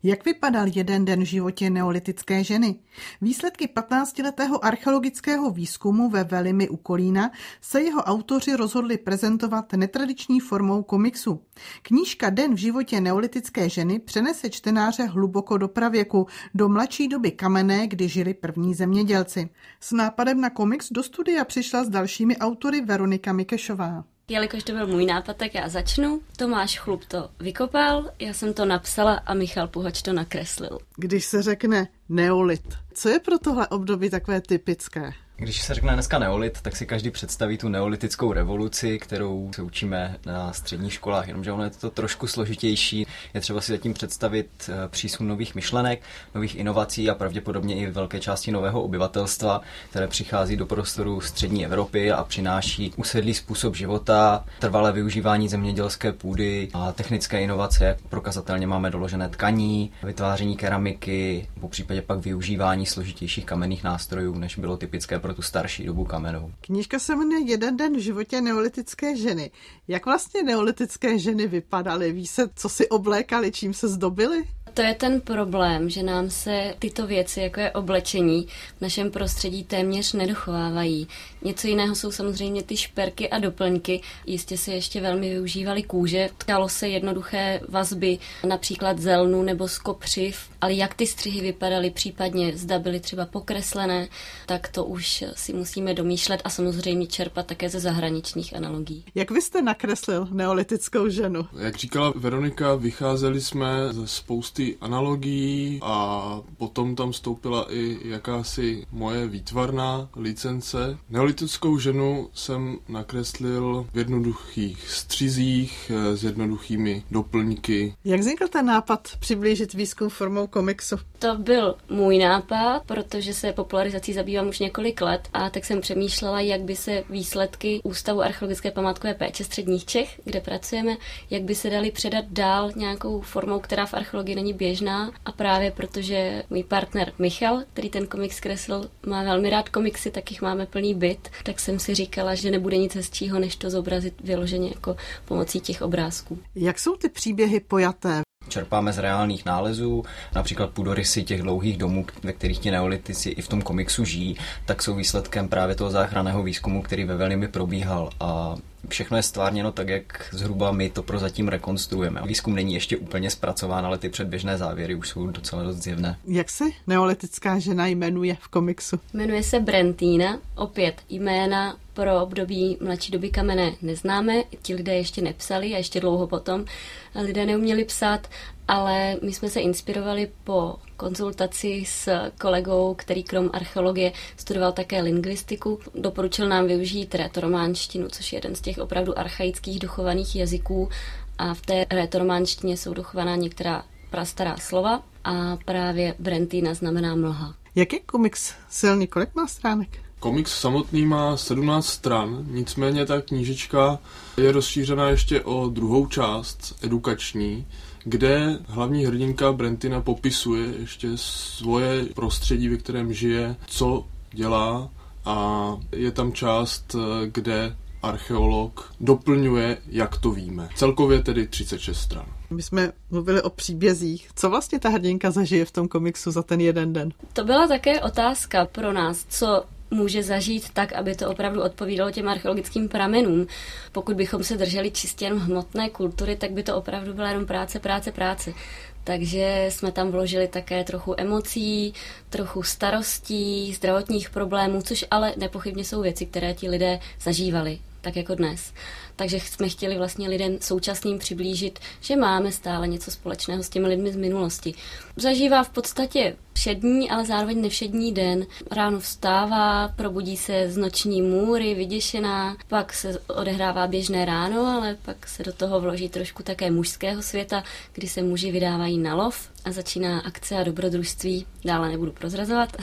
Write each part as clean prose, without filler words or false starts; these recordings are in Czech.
Jak vypadal jeden den v životě neolitické ženy? Výsledky 15letého archeologického výzkumu ve Velimi u Kolína se jeho autoři rozhodli prezentovat netradiční formou komiksu. Knížka Den v životě neolitické ženy přenese čtenáře hluboko do pravěku, do mladší doby kamenné, kdy žili první zemědělci. S nápadem na komiks do studia přišla s dalšími autory Veronika Mikešová. Jelikož to byl můj nápad, tak já začnu. Tomáš Chlup to vykopal, já jsem to napsala a Michal Puhač to nakreslil. Když se řekne neolit, co je pro tohle období takové typické? Když se řekne dneska neolit, tak si každý představí tu neolitickou revoluci, kterou se učíme na středních školách, jenomže ono je to trošku složitější. Je třeba si zatím představit přísun nových myšlenek, nových inovací a pravděpodobně i velké části nového obyvatelstva, které přichází do prostoru střední Evropy a přináší usedlý způsob života, trvalé využívání zemědělské půdy a technické inovace. Prokazatelně máme doložené tkaní, vytváření keramiky, popřípadě pak využívání složitějších kamenných nástrojů, než bylo typické pro tu starší dobu kamennou. Knížka se jmenuje Jeden den v životě neolitické ženy. Jak vlastně neolitické ženy vypadaly? Ví se, co si oblékali, čím se zdobily? To je ten problém, že nám se tyto věci, jako je oblečení, v našem prostředí téměř nedochovávají. Něco jiného jsou samozřejmě ty šperky a doplňky. Jistě se ještě velmi využívaly kůže. Tkalo se jednoduché vazby, například z lnu nebo z kopřiv, ale jak ty střihy vypadaly, případně zda byly třeba pokreslené, tak to už si musíme domýšlet a samozřejmě čerpat také ze zahraničních analogií. Jak vy jste nakreslil neolitickou ženu? Jak říkala Veronika, vycházeli jsme ze spousty analogií a potom tam vstoupila i jakási moje výtvarná licence. Neolitickou ženu jsem nakreslil v jednoduchých střizích s jednoduchými doplňky. Jak vznikl ten nápad přiblížit výzkum formou komiksu? To byl můj nápad, protože se popularizací zabývám už několik let a tak jsem přemýšlela, jak by se výsledky Ústavu archeologické památkové péče středních Čech, kde pracujeme, jak by se daly předat dál nějakou formou, která v archeologii není běžná, a právě protože můj partner Michal, který ten komiks kreslil, má velmi rád komiksy, tak jich máme plný byt, tak jsem si říkala, že nebude nic hezčího, než to zobrazit vyloženě jako pomocí těch obrázků. Jak jsou ty příběhy pojaté? Čerpáme z reálných nálezů, například půdorysy těch dlouhých domů, ve kterých ti neolitici i v tom komiksu žijí, tak jsou výsledkem právě toho záchranného výzkumu, který ve Velimi probíhal, a všechno je stvárněno tak, jak zhruba my to prozatím rekonstruujeme. Výzkum není ještě úplně zpracován, ale ty předběžné závěry už jsou docela dost zjevné. Jak se neolitická žena jmenuje v komiksu? Jmenuje se Brentína, opět jména pro období mladší doby kamenné neznáme, ti lidé ještě nepsali a ještě dlouho potom lidé neuměli psát, ale my jsme se inspirovali po konzultaci s kolegou, který krom archeologie studoval také lingvistiku. Doporučil nám využít rétorománštinu, což je jeden z těch opravdu archaických dochovaných jazyků, a v té rétorománštině jsou dochovaná některá prastará slova a právě Brentína znamená mlha. Jak je komiks silný? Kolik má stránek? Komiks samotný má 17 stran, nicméně ta knížečka je rozšířená ještě o druhou část, edukační, kde hlavní hrdinka Brentina popisuje ještě svoje prostředí, ve kterém žije, co dělá, a je tam část, kde archeolog doplňuje, jak to víme. Celkově tedy 36 stran. My jsme mluvili o příbězích. Co vlastně ta hrdinka zažije v tom komiksu za ten jeden den? To byla také otázka pro nás, co může zažít tak, aby to opravdu odpovídalo těm archeologickým pramenům. Pokud bychom se drželi čistě jen hmotné kultury, tak by to opravdu byla jenom práce. Takže jsme tam vložili také trochu emocí, trochu starostí, zdravotních problémů, což ale nepochybně jsou věci, které ti lidé zažívali, tak jako dnes. Takže jsme chtěli vlastně lidem současným přiblížit, že máme stále něco společného s těmi lidmi z minulosti. Zažívá v podstatě všední, ale zároveň nevšední den. Ráno vstává, probudí se z noční můry, vyděšená, pak se odehrává běžné ráno, ale pak se do toho vloží trošku také mužského světa, kdy se muži vydávají na lov a začíná akce a dobrodružství. Dále nebudu prozrazovat.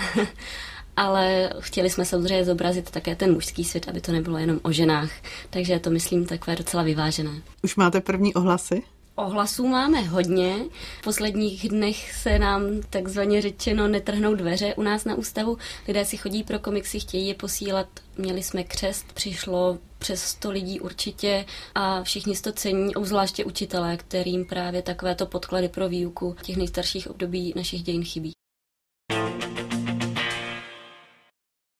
Ale chtěli jsme samozřejmě zobrazit také ten mužský svět, aby to nebylo jenom o ženách. Takže to myslím takové docela vyvážené. Už máte první ohlasy? Ohlasů máme hodně. V posledních dnech se nám takzvaně řečeno netrhnou dveře u nás na ústavu. Lidé si chodí pro komiksy, chtějí je posílat. Měli jsme křest, přišlo přes 100 lidí určitě a všichni to cení, obzvláště učitelé, kterým právě takovéto podklady pro výuku těch nejstarších období našich dějin chybí.